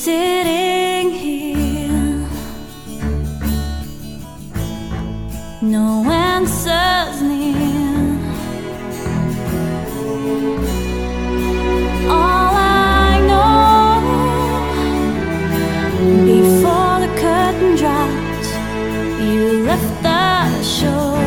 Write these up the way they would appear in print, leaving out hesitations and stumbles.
sitting here, no answers near. All I know, before the curtain dropped, you left the show.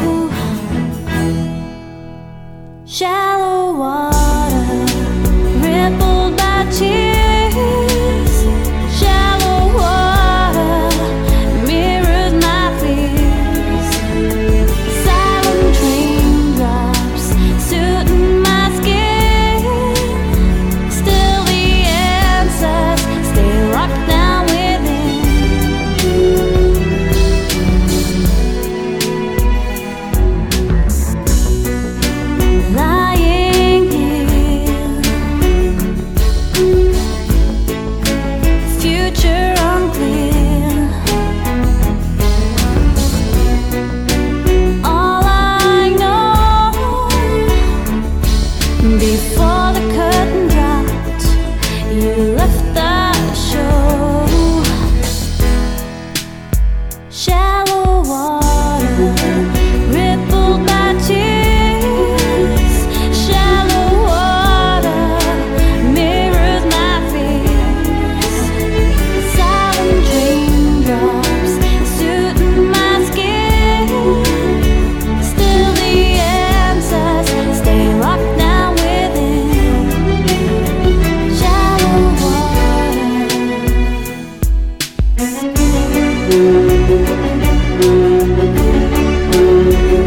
Shallow water, rippled by tears. Shallow water mirrors my fears. Silent raindrops suiting my skin. Still the answers stay locked down within. Lying here, future unclear. All I know, before the curtain dropped, you left